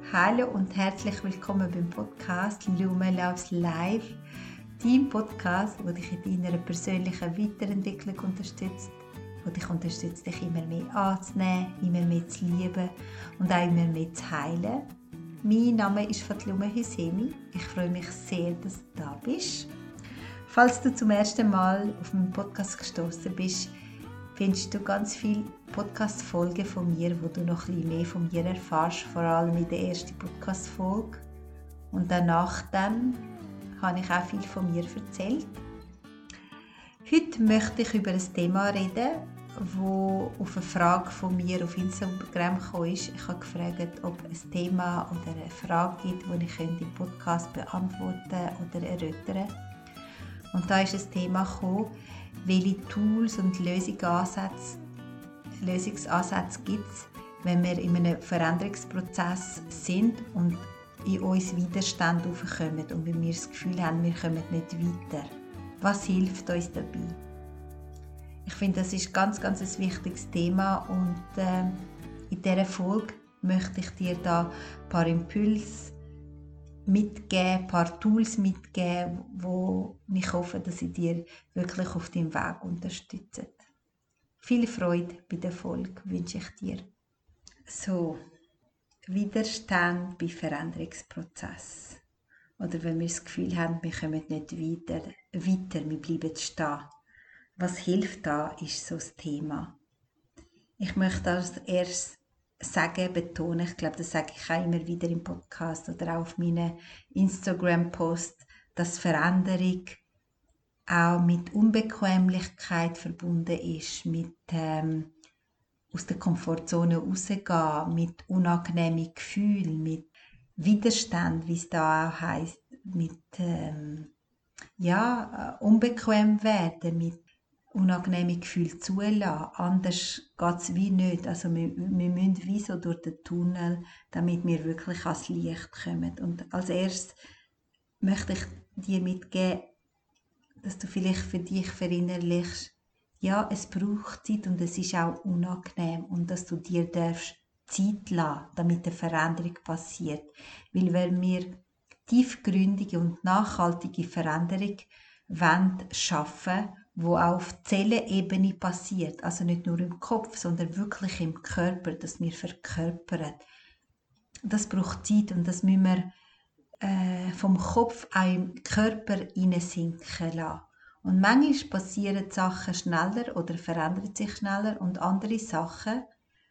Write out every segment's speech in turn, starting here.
Hallo und herzlich willkommen beim Podcast Lumen Loves Life, dein Podcast, der dich in deiner persönlichen Weiterentwicklung unterstützt, der dich unterstützt, dich immer mehr anzunehmen, immer mehr zu lieben und auch immer mehr zu heilen. Mein Name ist Fatlume Hüsemi. Ich freue mich sehr, dass du da bist. Falls du zum ersten Mal auf meinen Podcast gestoßen bist, findest du ganz viele Podcast-Folgen von mir, wo du noch ein bisschen mehr von mir erfährst, vor allem in der ersten Podcast-Folge. Und danach habe ich auch viel von mir erzählt. Heute möchte ich über ein Thema reden, wo auf eine Frage von mir auf Instagram gekommen ist. Ich habe gefragt, ob es ein Thema oder eine Frage gibt, die ich im Podcast beantworten oder erörtern. Und da ist ein Thema gekommen, welche Tools und Lösungsansätze gibt es, wenn wir in einem Veränderungsprozess sind und in uns Widerstand aufkommen und wenn wir das Gefühl haben, wir kommen nicht weiter. Was hilft uns dabei? Ich finde, das ist ganz ein wichtiges Thema und in dieser Folge möchte ich dir da ein paar Impulse mitgeben, ein paar Tools mitgeben, wo ich hoffe, dass sie dir wirklich auf deinem Weg unterstützen. Viel Freude bei der Folge wünsche ich dir. So, Widerstand bei Veränderungsprozess. Oder wenn wir das Gefühl haben, wir kommen nicht weiter, wir bleiben stehen. Was hilft da, ist so das Thema. Ich möchte als erstes betonen, ich glaube, das sage ich auch immer wieder im Podcast oder auch auf meinen Instagram-Posts, dass Veränderung auch mit Unbequemlichkeit verbunden ist, mit aus der Komfortzone rausgehen, mit unangenehmen Gefühlen, mit Widerstand, wie es da auch heisst, mit unbequem werden, mit unangenehme Gefühle zulassen. Anders geht es wie nicht. Also wir müssen wie so durch den Tunnel, damit wir wirklich ans Licht kommen. Und als erstes möchte ich dir mitgeben, dass du vielleicht für dich verinnerlichst, ja, es braucht Zeit und es ist auch unangenehm und dass du dir darfst Zeit lassen, damit eine Veränderung passiert. Weil wenn wir tiefgründige und nachhaltige Veränderung schaffen wollen, wo auch auf Zellenebene passiert, also nicht nur im Kopf, sondern wirklich im Körper, dass wir verkörpern. Das braucht Zeit und das müssen wir vom Kopf auch im Körper hineinsinken lassen. Und manchmal passieren Sachen schneller oder verändern sich schneller und andere Sachen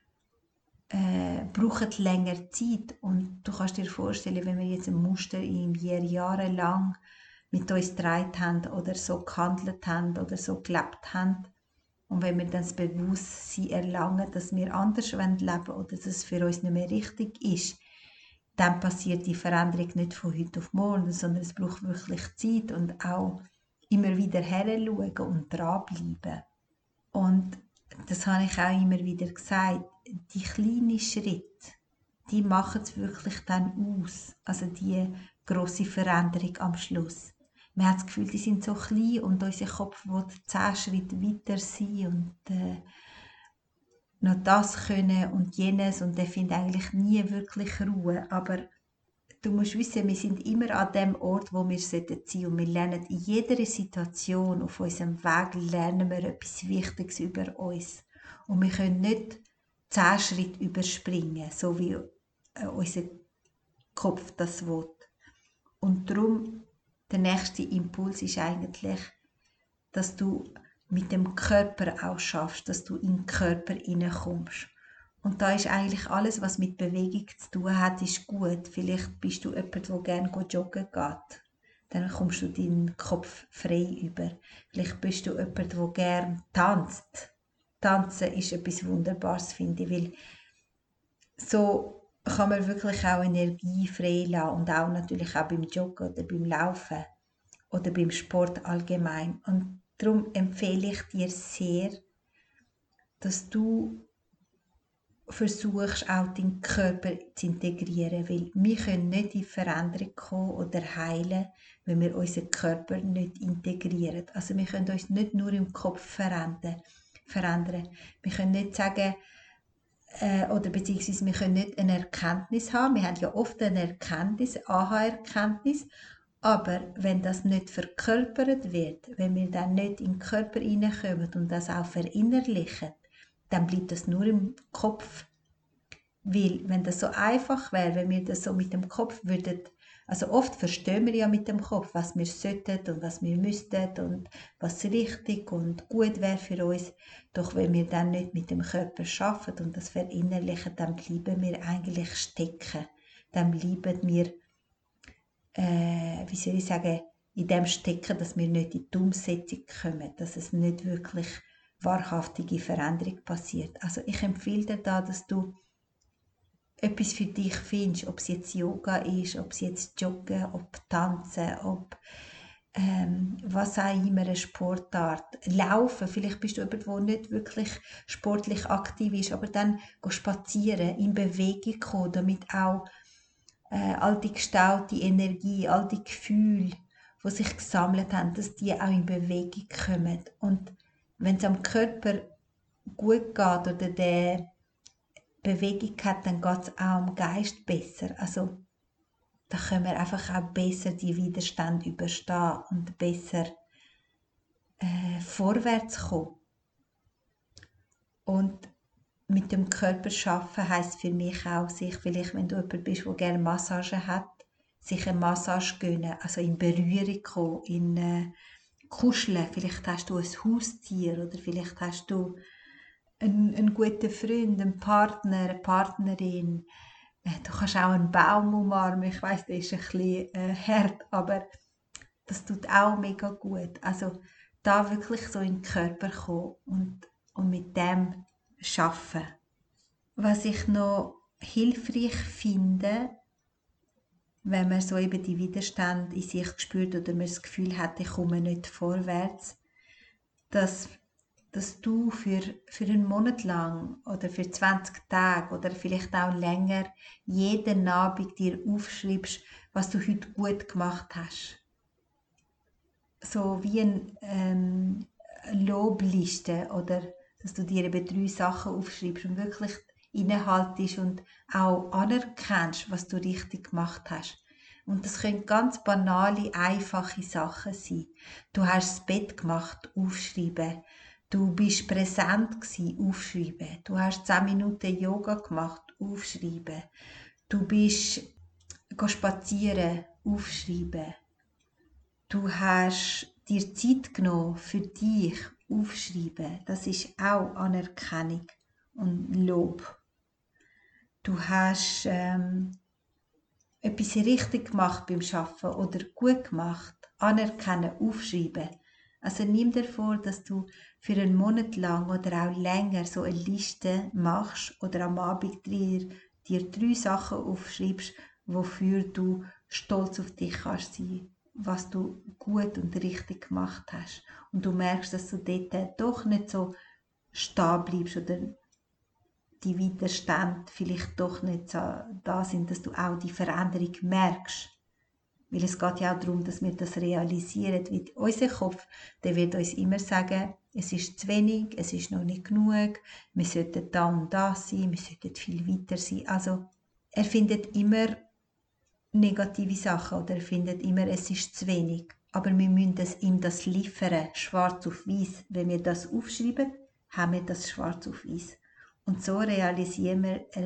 brauchen länger Zeit. Und du kannst dir vorstellen, wenn wir jetzt ein Muster in jahrelang mit uns getragen haben oder so gehandelt haben oder so gelebt haben und wenn wir dann das Bewusstsein erlangen, dass wir anders leben wollen oder dass es für uns nicht mehr richtig ist, dann passiert die Veränderung nicht von heute auf morgen, sondern es braucht wirklich Zeit und auch immer wieder heranschauen und dranbleiben. Und das habe ich auch immer wieder gesagt, die kleinen Schritte, die machen es wirklich dann aus, also die grosse Veränderung am Schluss. Man hat das Gefühl, die sind so klein und unser Kopf will 10 Schritte weiter sein und noch das können und jenes und der findet eigentlich nie wirklich Ruhe. Aber du musst wissen, wir sind immer an dem Ort, wo wir sein sollten und wir lernen in jeder Situation auf unserem Weg lernen wir etwas Wichtiges über uns. Und wir können nicht 10 Schritte überspringen, so wie unser Kopf das will. Und darum, der nächste Impuls ist eigentlich, dass du mit dem Körper auch schaffst, dass du in den Körper hineinkommst. Und da ist eigentlich alles, was mit Bewegung zu tun hat, ist gut. Vielleicht bist du jemand, der gerne joggen geht. Dann kommst du deinen Kopf frei über. Vielleicht bist du jemand, der gerne tanzt. Tanzen ist etwas Wunderbares, finde ich, weil so kann man wirklich auch Energie frei lassen und auch natürlich auch beim Joggen oder beim Laufen oder beim Sport allgemein. Und darum empfehle ich dir sehr, dass du versuchst, auch deinen Körper zu integrieren, weil wir können nicht in Veränderung kommen oder heilen, wenn wir unseren Körper nicht integrieren. Also wir können uns nicht nur im Kopf verändern. Wir können nicht sagen, oder beziehungsweise wir können nicht eine Erkenntnis haben. Wir haben ja oft eine Erkenntnis, Aha-Erkenntnis, aber wenn das nicht verkörpert wird, wenn wir dann nicht in den Körper hineinkommen und das auch verinnerlichen, dann bleibt das nur im Kopf. Weil, wenn das so einfach wäre, wenn wir das so mit dem Kopf würden, also oft verstehen wir ja mit dem Kopf, was wir sollten und was wir müssten und was richtig und gut wäre für uns. Doch wenn wir dann nicht mit dem Körper arbeiten und das verinnerlichen, dann bleiben wir eigentlich stecken. Dann bleiben wir, wie soll ich sagen, in dem stecken, dass wir nicht in die Umsetzung kommen, dass es nicht wirklich wahrhaftige Veränderung passiert. Also ich empfehle dir da, dass du etwas für dich findest, ob es jetzt Yoga ist, ob es jetzt Joggen, ob Tanzen, ob was auch immer, eine Sportart. Laufen, vielleicht bist du jemand, der nicht wirklich sportlich aktiv ist, aber dann geh spazieren, in Bewegung kommen, damit auch all die gestaute Energie, all die Gefühle, die sich gesammelt haben, dass die auch in Bewegung kommen. Und wenn es am Körper gut geht oder der Bewegung hat, dann geht es auch am Geist besser. Also da können wir einfach auch besser die Widerstände überstehen und besser vorwärts kommen. Und mit dem Körper arbeiten heisst für mich auch, sich vielleicht, wenn du jemand bist, der gerne Massage hat, sich eine Massage gönnen, also in Berührung kommen, in Kuscheln. Vielleicht hast du ein Haustier oder vielleicht hast du einen guten Freund, einen Partner, eine Partnerin. Du kannst auch einen Baum umarmen. Ich weiss, der ist ein bisschen hart, aber das tut auch mega gut. Also da wirklich so in den Körper kommen und mit dem arbeiten. Was ich noch hilfreich finde, wenn man so eben die Widerstände in sich spürt oder man das Gefühl hat, ich komme nicht vorwärts, dass du für einen Monat lang oder für 20 Tage oder vielleicht auch länger jeden Abend dir aufschreibst, was du heute gut gemacht hast. So wie eine Lobliste oder dass du dir eben 3 Sachen aufschreibst und wirklich innehaltest und auch anerkennst, was du richtig gemacht hast. Und das können ganz banale, einfache Sachen sein. Du hast das Bett gemacht, aufschreiben. Du bist präsent gewesen, aufschreiben. Du hast 10 Minuten Yoga gemacht, aufschreiben. Du bist spazieren, aufschreiben. Du hast dir Zeit genommen für dich, aufschreiben. Das ist auch Anerkennung und Lob. Du hast etwas richtig gemacht beim Arbeiten oder gut gemacht. Anerkennen, aufschreiben. Also nimm dir vor, dass du für einen Monat lang oder auch länger so eine Liste machst oder am Abend dir 3 Sachen aufschreibst, wofür du stolz auf dich kannst sein, was du gut und richtig gemacht hast. Und du merkst, dass du dort doch nicht so stehen bleibst oder die Widerstände vielleicht doch nicht so da sind, dass du auch die Veränderung merkst. Weil es geht ja auch darum, dass wir das realisieren. Weil unser Kopf, der wird uns immer sagen, es ist zu wenig, es ist noch nicht genug, wir sollten da und da sein, wir sollten viel weiter sein. Also er findet immer negative Sachen oder er findet immer, es ist zu wenig. Aber wir müssen ihm das liefern, schwarz auf weiß. Wenn wir das aufschreiben, haben wir das schwarz auf weiß. Und so realisieren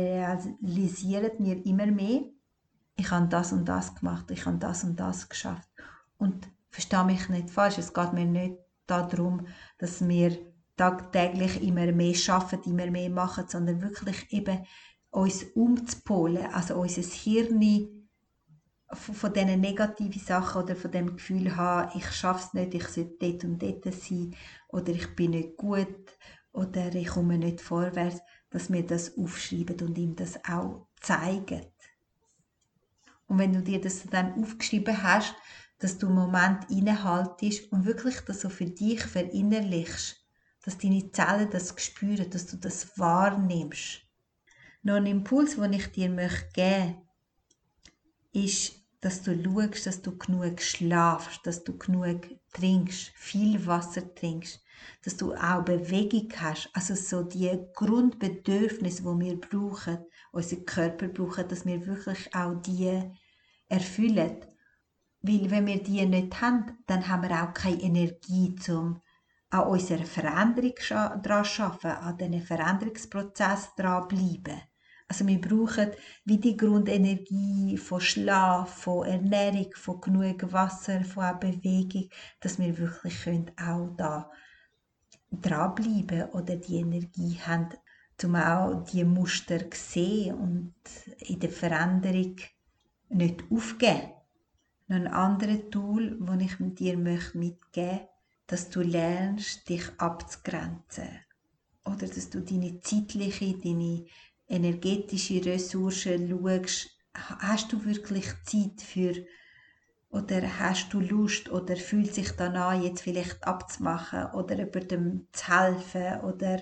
wir immer mehr, ich habe das und das gemacht, ich habe das und das geschafft. Und verstehe mich nicht falsch, es geht mir nicht darum, dass wir tagtäglich immer mehr arbeiten, immer mehr machen, sondern wirklich eben uns umzupolen, also unser Hirn von diesen negativen Sachen oder von dem Gefühl haben, ich schaffe es nicht, ich sollte dort und dort sein oder ich bin nicht gut oder ich komme nicht vorwärts, dass wir das aufschreiben und ihm das auch zeigen. Und wenn du dir das dann aufgeschrieben hast, dass du einen Moment innehaltest und wirklich das so für dich verinnerlichst, dass deine Zellen das spüren, dass du das wahrnimmst. Noch ein Impuls, den ich dir geben möchte, ist, dass du schaust, dass du genug schlafst, dass du genug trinkst, viel Wasser trinkst, dass du auch Bewegung hast, also so die Grundbedürfnisse, die wir brauchen, unser Körper braucht, dass wir wirklich auch die erfüllen. Weil wenn wir die nicht haben, dann haben wir auch keine Energie, um an unserer Veränderung daran zu arbeiten, an diesem Veränderungsprozess daran zu bleiben. Also wir brauchen wie die Grundenergie von Schlaf, von Ernährung, von genug Wasser, von auch Bewegung, dass wir wirklich auch da dranbleiben oder die Energie haben, um auch die Muster zu sehen und in der Veränderung nicht aufgeben. Noch ein anderes Tool, das ich mit dir mitgeben möchte, dass du lernst, dich abzugrenzen. Oder dass du deine zeitliche, deine energetische Ressourcen schaust. Hast du wirklich Zeit für, oder hast du Lust, oder fühlt sich danach jetzt vielleicht abzumachen, oder jemandem zu helfen, oder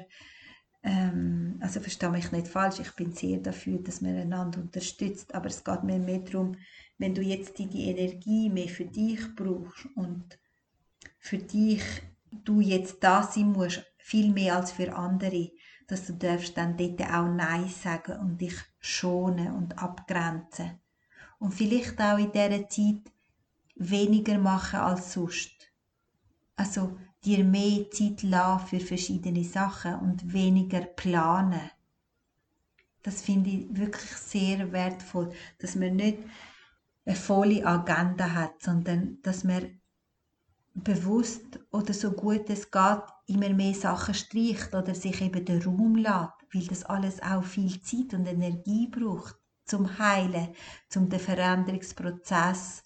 also verstehe mich nicht falsch, ich bin sehr dafür, dass man einander unterstützt, aber es geht mir mehr darum, wenn du jetzt die Energie mehr für dich brauchst und für dich du jetzt da sein musst, viel mehr als für andere, dass du darfst dann dort auch Nein sagen und dich schonen und abgrenzen. Und vielleicht auch in dieser Zeit weniger machen als sonst. Also dir mehr Zeit lassen für verschiedene Sachen und weniger planen. Das finde ich wirklich sehr wertvoll, dass man nicht eine volle Agenda hat, sondern dass man bewusst oder so gut es geht immer mehr Sachen streicht oder sich eben den Raum lässt, weil das alles auch viel Zeit und Energie braucht zum Heilen, zum den Veränderungsprozess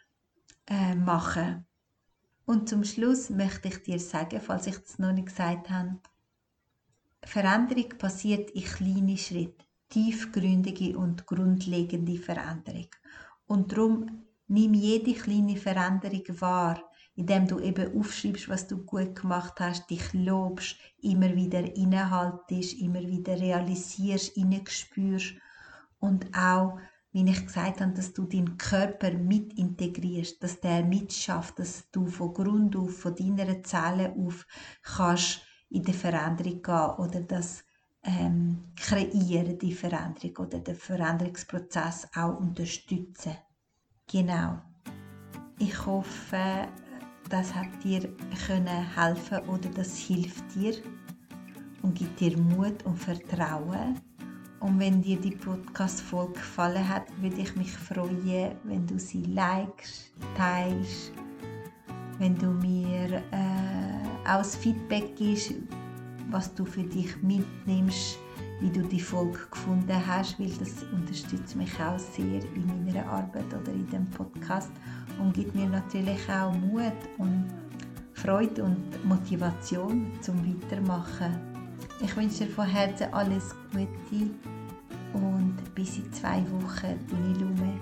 machen. Und zum Schluss möchte ich dir sagen, falls ich das noch nicht gesagt habe, Veränderung passiert in kleinen Schritten, tiefgründige und grundlegende Veränderung. Und darum nimm jede kleine Veränderung wahr, indem du eben aufschreibst, was du gut gemacht hast, dich lobst, immer wieder innehaltest, immer wieder realisierst, hineingespürst und auch, wie ich gesagt habe, dass du deinen Körper mit integrierst, dass der mitschafft, dass du von Grund auf, von deiner Zelle auf kannst in die Veränderung gehen oder das kreieren, die Veränderung oder den Veränderungsprozess auch unterstützen. Genau. Ich hoffe, das hat dir helfen oder das hilft dir und gibt dir Mut und Vertrauen. Und wenn dir die Podcast-Folge gefallen hat, würde ich mich freuen, wenn du sie likest, teilst, wenn du mir auch das Feedback gibst, was du für dich mitnimmst, wie du die Folge gefunden hast, weil das unterstützt mich auch sehr in meiner Arbeit oder in dem Podcast und gibt mir natürlich auch Mut und Freude und Motivation zum Weitermachen. Ich wünsche dir von Herzen alles Gute und bis in 2 Wochen, deine Lume.